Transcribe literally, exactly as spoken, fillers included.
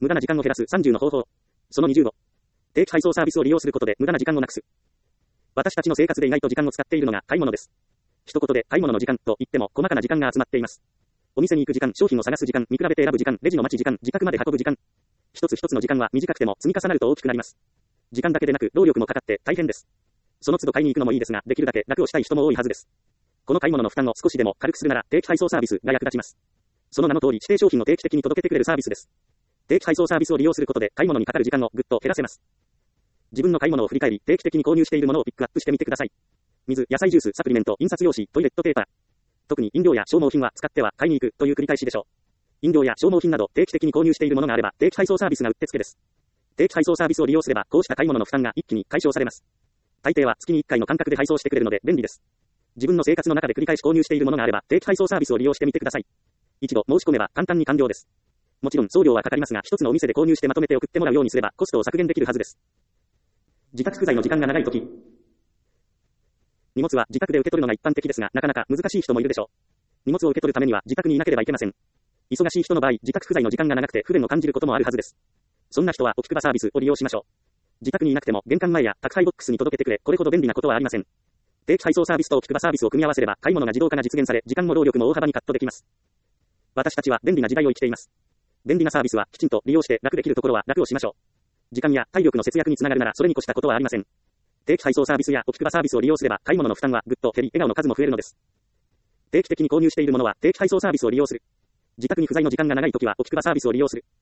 無駄な時間を減らすさんじゅうの方法。そのにじゅうご。定期配送サービスを利用することで無駄な時間をなくす。私たちの生活で意外と時間を使っているのが買い物です。一言で買い物の時間と言っても細かな時間が集まっています。お店に行く時間、商品を探す時間、見比べて選ぶ時間、レジの待ち時間、自宅まで運ぶ時間。一つ一つの時間は短くても積み重なると大きくなります。時間だけでなく労力もかかって大変です。その都度買いに行くのもいいですが、できるだけ楽をしたい人も多いはずです。この買い物の負担を少しでも軽くするなら定期配送サービスが役立ちます。その名の通り指定商品を定期的に届けてくれるサービスです。定期配送サービスを利用することで買い物にかかる時間をぐっと減らせます。自分の買い物を振り返り、定期的に購入しているものをピックアップしてみてください。水、野菜ジュース、サプリメント、印刷用紙、トイレットペーパー。特に飲料や消耗品は使っては買いに行くという繰り返しでしょう。飲料や消耗品など定期的に購入しているものがあれば定期配送サービスがうってつけです。定期配送サービスを利用すればこうした買い物の負担が一気に解消されます。大抵は月にいっかいの間隔で配送してくれるので便利です。自分の生活の中で繰り返し購入しているものがあれば定期配送サービスを利用してみてください。一度申し込めば簡単に完了です。もちろん送料はかかりますが一つのお店で購入してまとめて送ってもらうようにすればコストを削減できるはずです。自宅不在の時間が長いとき。荷物は自宅で受け取るのが一般的ですがなかなか難しい人もいるでしょう。荷物を受け取るためには自宅にいなければいけません。忙しい人の場合、自宅不在の時間が長くて不便を感じることもあるはずです。そんな人はおきくばサービスを利用しましょう。自宅にいなくても玄関前や宅配ボックスに届けてくれ、これほど便利なことはありません。定期配送サービスとおきくばサービスを組み合わせれば買い物が自動化が実現され、時間も労力も大幅にカットできます。私たちは便利な時代を生きています。便利なサービスはきちんと利用して楽できるところは楽をしましょう。時間や体力の節約につながるならそれに越したことはありません。定期配送サービスやおきくばサービスを利用すれば買い物の負担はぐっと減り、笑顔の数も増えるのです。定期的に購入しているものは定期配送サービスを利用する。自宅に不在の時間が長いときはおきくばサービスを利用する。